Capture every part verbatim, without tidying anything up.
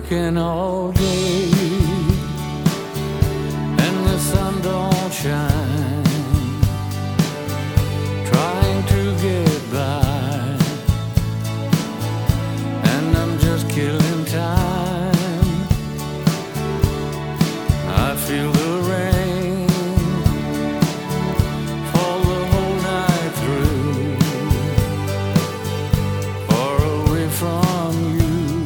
working all day and the sun don't shine, trying to get by, and I'm just killing time. I feel the rain fall the whole night through, far away from you.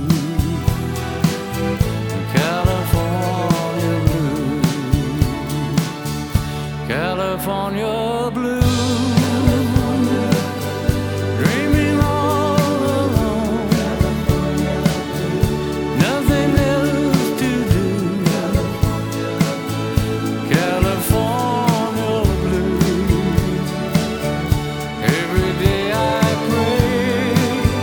California blue, dreaming all alone, nothing else to do. California blue, every day I pray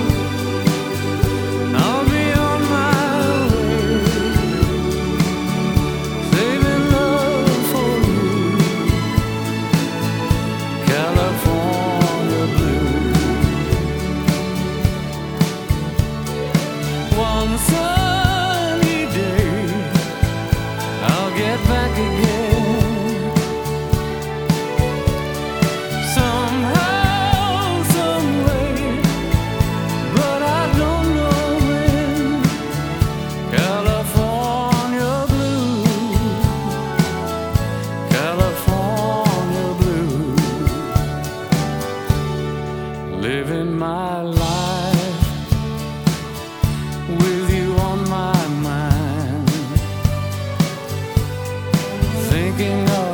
I'll be on my way, saving love for you. California blue. One sunny day I'll get back again, somehow, some way, but I don't know when. California blue, California blue, living my life with you on my mind, thinking of